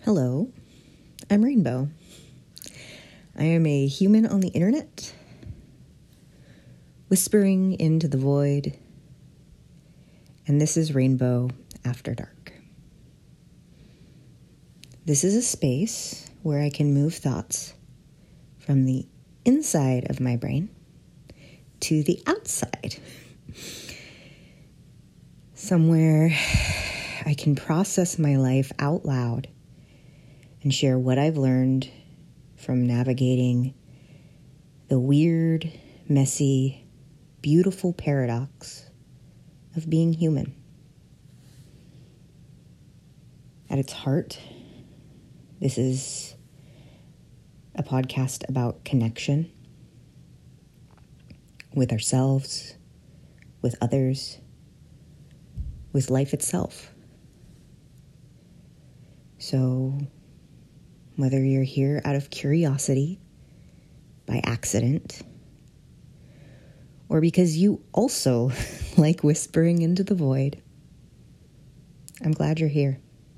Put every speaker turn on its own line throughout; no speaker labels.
Hello, I'm Rainbow. I am a human on the internet, whispering into the void, and this is Rainbow After Dark. This is a space where I can move thoughts from the inside of my brain to the outside. Somewhere I can process my life out loud and share what I've learned from navigating the weird, messy, beautiful paradox of being human. At its heart, this is a podcast about connection with ourselves, with others, with life itself. So, whether you're here out of curiosity, by accident, or because you also like whispering into the void, I'm glad you're here.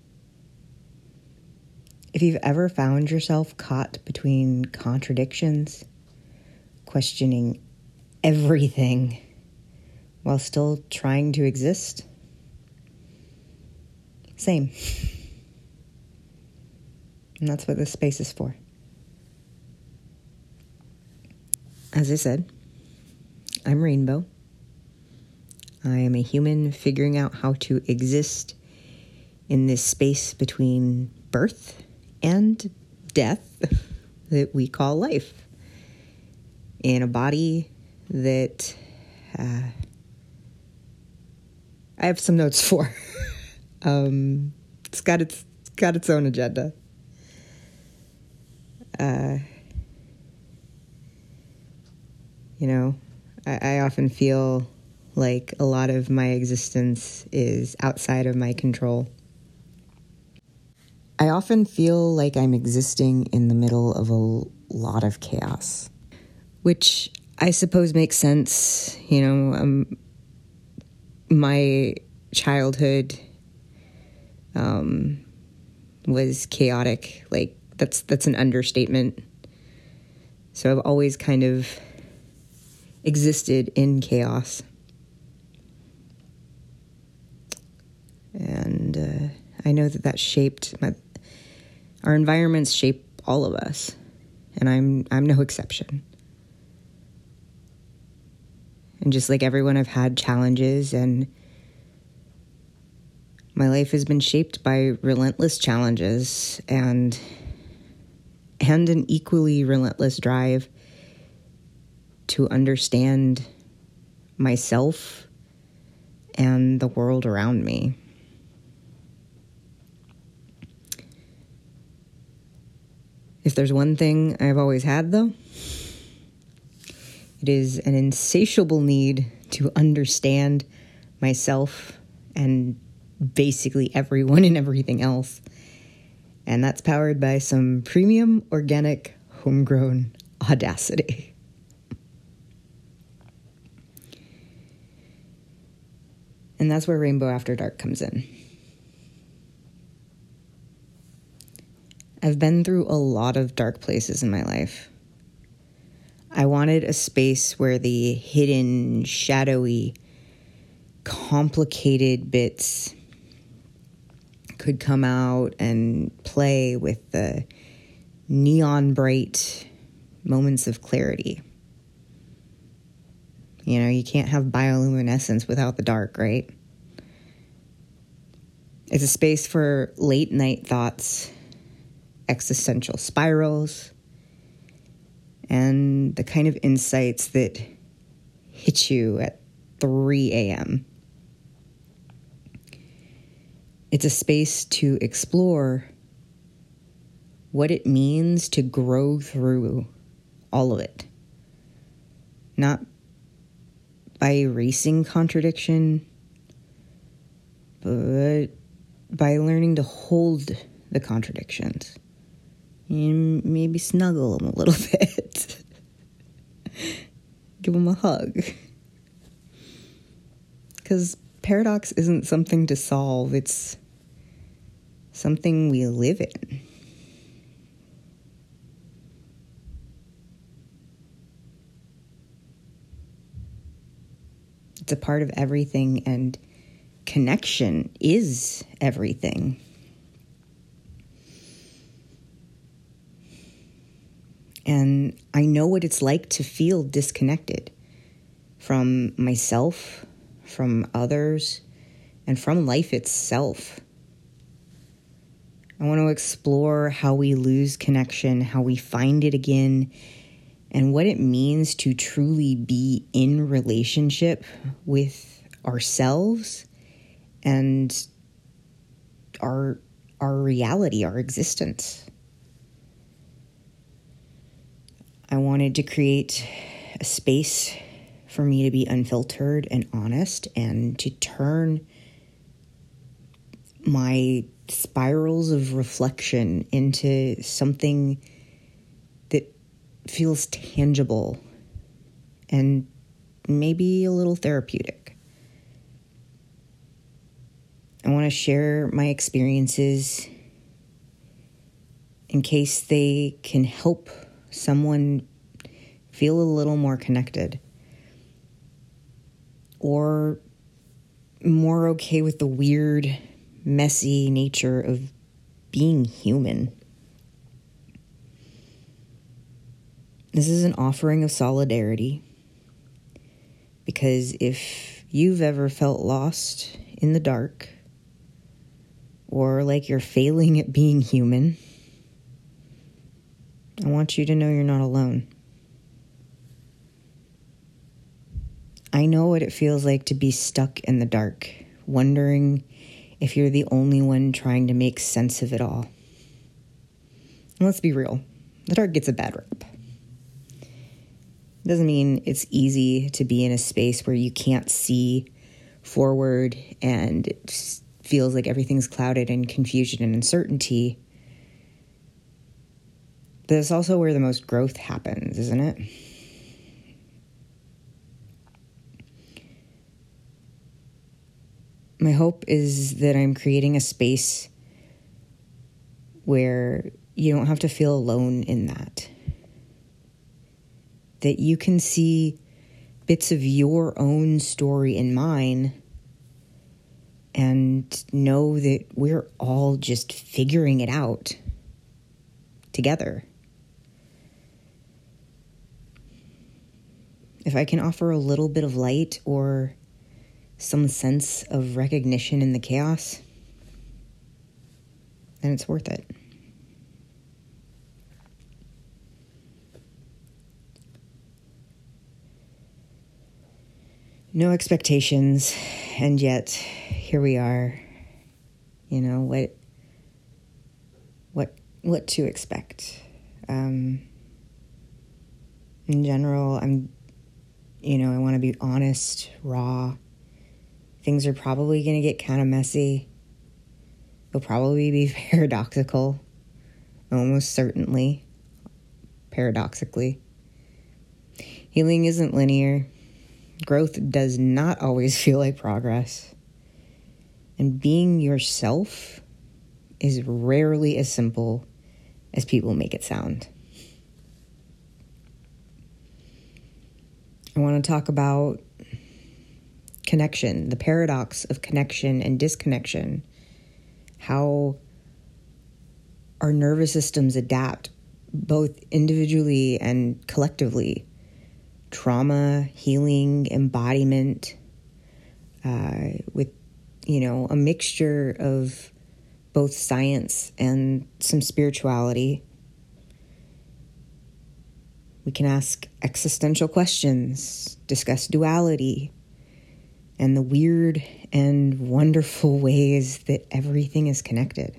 If you've ever found yourself caught between contradictions, questioning everything while still trying to exist, same. And that's what this space is for. As I said, I'm Rainbow. I am a human figuring out how to exist in this space between birth and death that we call life. In a body that I have some notes for. It's got its own agenda. I often feel like a lot of my existence is outside of my control. I often feel like I'm existing in the middle of a lot of chaos, which I suppose makes sense. My childhood was chaotic. Like, that's an understatement. So I've always kind of existed in chaos. And I know that shaped our environments shape all of us. And I'm no exception. And just like everyone, I've had challenges, and my life has been shaped by relentless challenges and an equally relentless drive to understand myself and the world around me. If there's one thing I've always had, though, it is an insatiable need to understand myself and basically everyone and everything else. And that's powered by some premium, organic, homegrown audacity. And that's where Rainbow After Dark comes in. I've been through a lot of dark places in my life. I wanted a space where the hidden, shadowy, complicated bits could come out and play with the neon bright moments of clarity. You can't have bioluminescence without the dark, right? It's a space for late night thoughts, existential spirals, and the kind of insights that hit you at 3 a.m. It's a space to explore what it means to grow through all of it. Not by erasing contradiction, but by learning to hold the contradictions. And maybe snuggle them a little bit. Give them a hug. Because paradox isn't something to solve, it's something we live in. It's a part of everything, and connection is everything. And I know what it's like to feel disconnected from myself, from others, and from life itself. I want to explore how we lose connection, how we find it again, and what it means to truly be in relationship with ourselves and our reality, our existence. I wanted to create a space for me to be unfiltered and honest, and to turn my spirals of reflection into something that feels tangible and maybe a little therapeutic. I want to share my experiences in case they can help someone feel a little more connected, or more okay with the weird, messy nature of being human. This is an offering of solidarity, because if you've ever felt lost in the dark, or like you're failing at being human, I want you to know you're not alone. I know what it feels like to be stuck in the dark, wondering if you're the only one trying to make sense of it all. And let's be real, the dark gets a bad rap. It doesn't mean it's easy to be in a space where you can't see forward and it feels like everything's clouded in confusion and uncertainty. But it's also where the most growth happens, isn't it? My hope is that I'm creating a space where you don't have to feel alone in that. That you can see bits of your own story in mine and know that we're all just figuring it out together. If I can offer a little bit of light or some sense of recognition in the chaos, then it's worth it. No expectations, and yet here we are. You know what to expect. In general, I want to be honest, raw. Things are probably going to get kind of messy. They'll probably be paradoxical, almost certainly, paradoxically. Healing isn't linear. Growth does not always feel like progress. And being yourself is rarely as simple as people make it sound. I want to talk about connection, the paradox of connection and disconnection, how our nervous systems adapt both individually and collectively. Trauma, healing, embodiment, with, a mixture of both science and some spirituality. We can ask existential questions, discuss duality, and the weird and wonderful ways that everything is connected.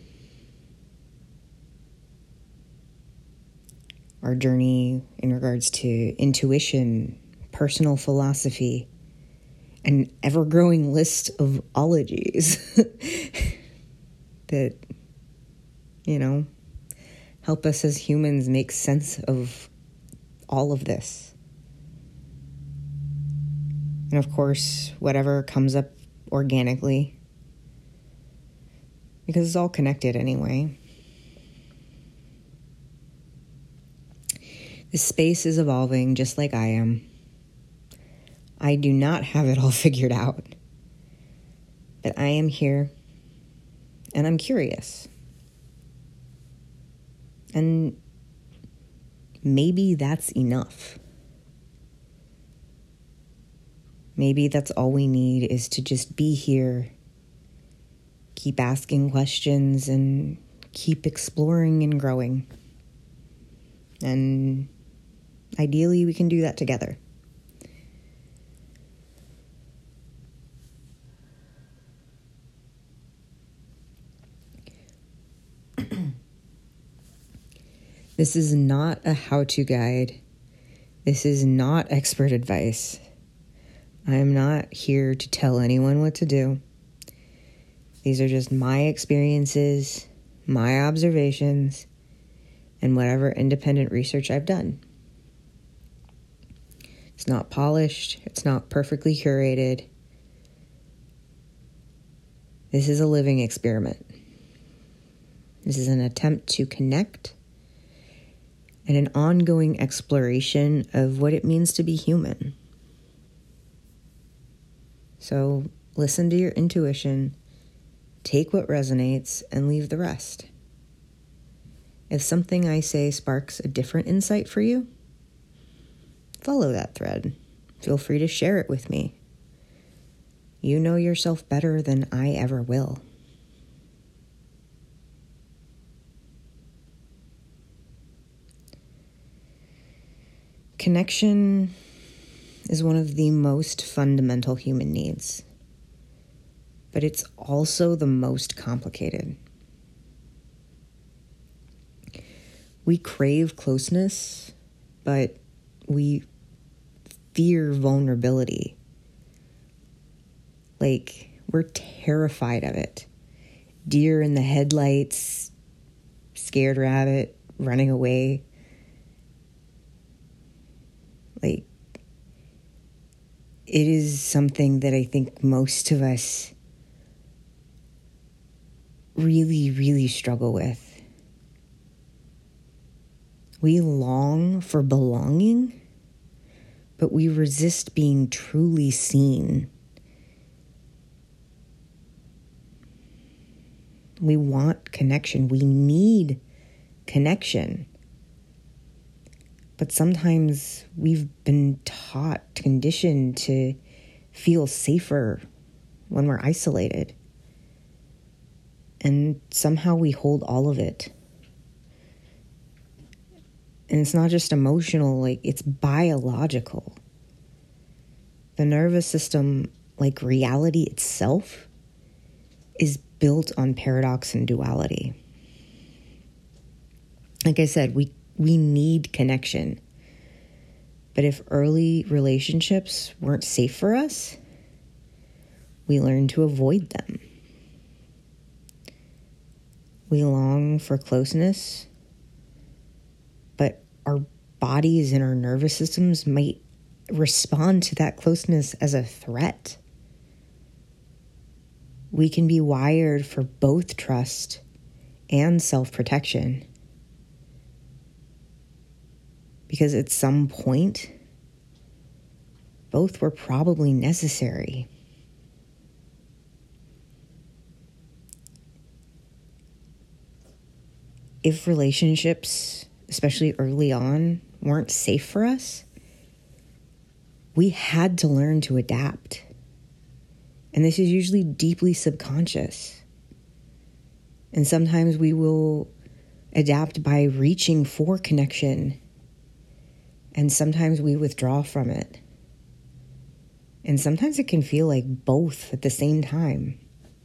Our journey in regards to intuition, personal philosophy, an ever-growing list of ologies that, help us as humans make sense of all of this. And of course, whatever comes up organically. because it's all connected anyway. This space is evolving just like I am. I do not have it all figured out, but I am here and I'm curious. And maybe that's enough. Maybe that's all we need, is to just be here, keep asking questions, and keep exploring and growing. And ideally, we can do that together. This is not a how-to guide. This is not expert advice. I am not here to tell anyone what to do. These are just my experiences, my observations, and whatever independent research I've done. It's not polished. It's not perfectly curated. This is a living experiment. This is an attempt to connect and an ongoing exploration of what it means to be human. So listen to your intuition, take what resonates, and leave the rest. If something I say sparks a different insight for you, follow that thread. Feel free to share it with me. You know yourself better than I ever will. Connection is one of the most fundamental human needs, but it's also the most complicated. We crave closeness, but we fear vulnerability. Like, we're terrified of it. Deer in the headlights, scared rabbit, running away. Like, it is something that I think most of us really, really struggle with. We long for belonging, but we resist being truly seen. We want connection. We need connection. But sometimes we've been taught, conditioned to feel safer when we're isolated. And somehow we hold all of it. And it's not just emotional, like, it's biological. The nervous system, like reality itself, is built on paradox and duality. Like I said, we need connection. But if early relationships weren't safe for us, we learn to avoid them. We long for closeness, but our bodies and our nervous systems might respond to that closeness as a threat. We can be wired for both trust and self-protection. Because at some point, both were probably necessary. If relationships, especially early on, weren't safe for us, we had to learn to adapt. And this is usually deeply subconscious. And sometimes we will adapt by reaching for connection. And sometimes we withdraw from it. And sometimes it can feel like both at the same time.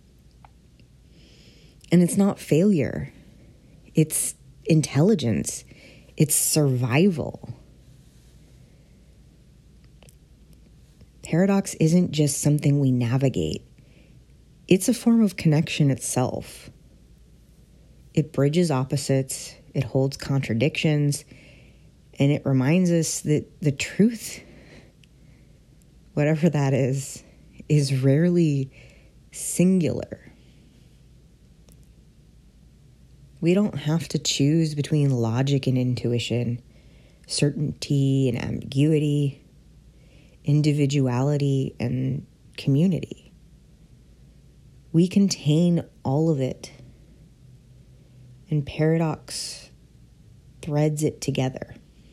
And it's not failure. It's intelligence. It's survival. Paradox isn't just something we navigate. It's a form of connection itself. It bridges opposites, it holds contradictions, and it reminds us that the truth, whatever that is rarely singular. We don't have to choose between logic and intuition, certainty and ambiguity, individuality and community. We contain all of it, and paradox threads it together.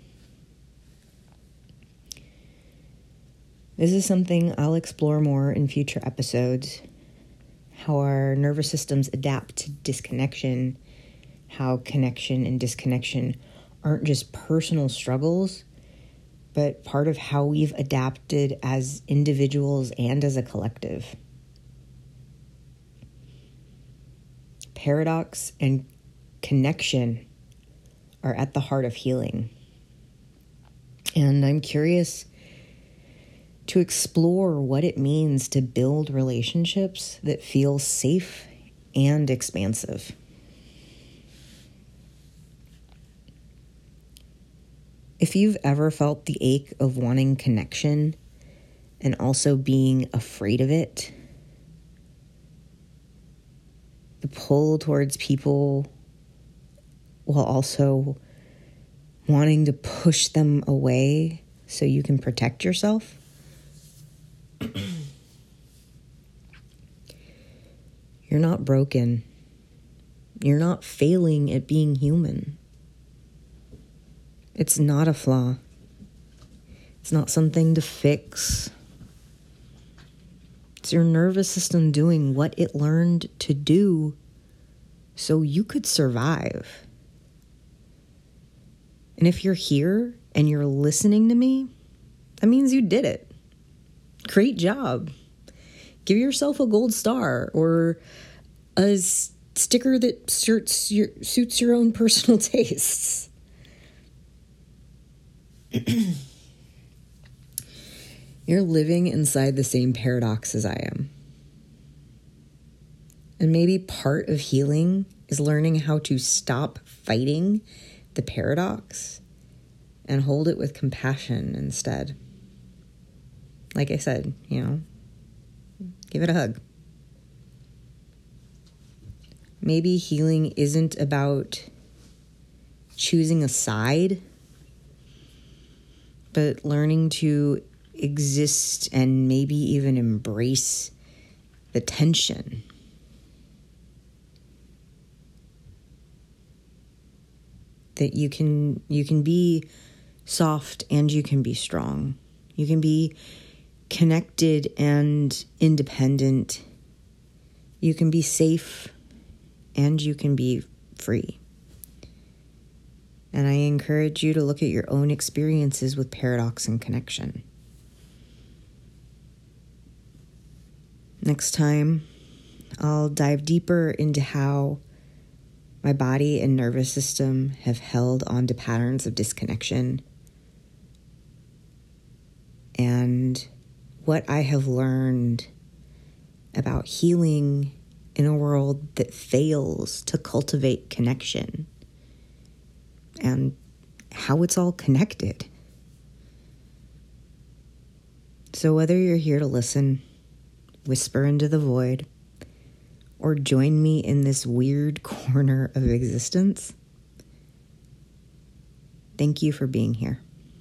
This is something I'll explore more in future episodes, how our nervous systems adapt to disconnection, how connection and disconnection aren't just personal struggles, but part of how we've adapted as individuals and as a collective. Paradox and connection are at the heart of healing. And I'm curious to explore what it means to build relationships that feel safe and expansive. If you've ever felt the ache of wanting connection and also being afraid of it, the pull towards people while also wanting to push them away so you can protect yourself, you're not broken. You're not failing at being human. It's not a flaw. It's not something to fix. It's your nervous system doing what it learned to do so you could survive. And if you're here and you're listening to me, that means you did it. Great job. Give yourself a gold star or a sticker that suits your own personal tastes. You're living inside the same paradox as I am. And maybe part of healing is learning how to stop fighting the paradox and hold it with compassion instead. Like I said, give it a hug. Maybe healing isn't about choosing a side, but learning to exist and maybe even embrace the tension. That you can be soft and you can be strong. You can be connected and independent. You can be safe and you can be free. And I encourage you to look at your own experiences with paradox and connection. Next time, I'll dive deeper into how my body and nervous system have held on to patterns of disconnection and what I have learned about healing in a world that fails to cultivate connection and how it's all connected. So whether you're here to listen, whisper into the void, or join me in this weird corner of existence, thank you for being here.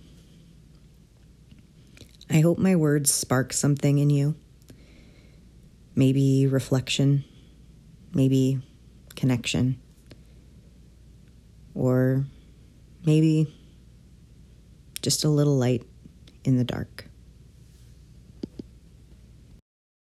I hope my words spark something in you. Maybe reflection, maybe connection, or maybe just a little light in the dark.